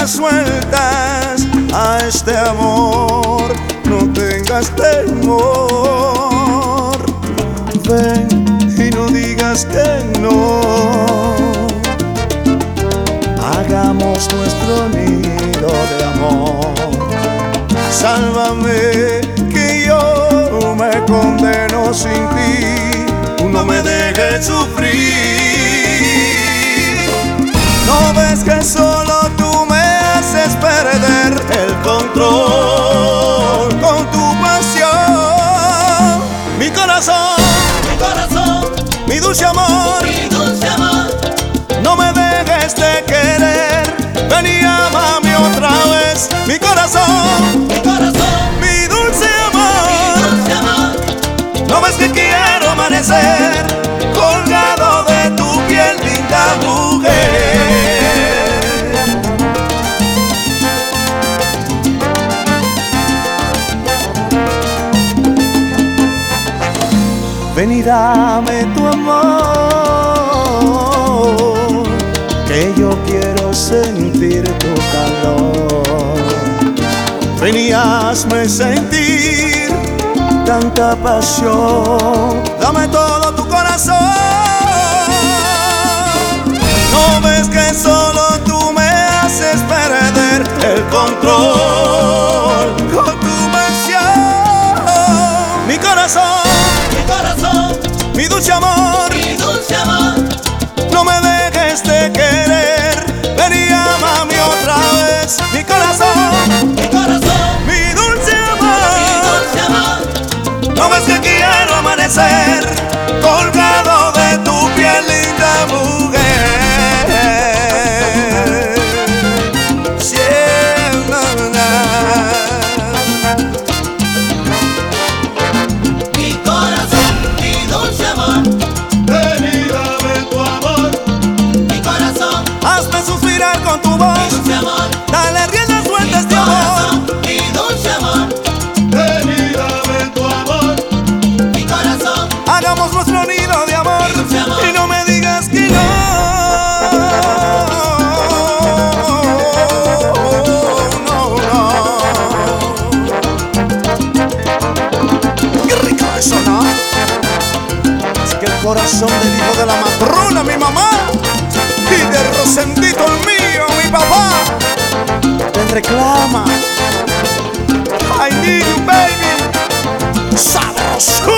riendas sueltas a este amor, no tengas temor. Ven y no digas que no. Hagamos nuestro nido de amor. Sálvame que yo me condeno sin ti. No me dejes sufrir. ¿No ves que solo tú me haces perder el control con tu pasión? Mi corazón, mi dulce amor, no me dejes de querer. Ven y ámame otra vez. Mi corazón, mi dulce amor, no ves que quiero amanecer colgado de tu piel, linda mujer. Ven y dame tu amor, que yo quiero sentir tu calor. Ven y hazme sentir tanta pasión. Dame todo tu corazón. ¿No ves que solo tú me haces perder el control con tu pasión? Mi corazón, mi dulce amor, no me dejes de querer. Ven y ámame otra vez. Mi corazón, mi dulce amor, no ves que quiero amanecer colgado de tu piel, linda mujer. Mi corazón, mi dulce amor, Ven y dame tu amor. mi corazón, Hazme suspirar con tu mi voz. dulce amor, Dale riendas sueltas a este mi amor. corazón, mi dulce amor, Ven y dame tu amor. mi corazón, Hagamos nuestro nido de amor. mi dulce amor. Y no me digas que no. No, no. Qué rico eso, ¿no? Es que el corazón del hijo de la matrona, mi mamá, y de Rosendito el mío, mi papá, te reclama. I need you, baby. Sabroso.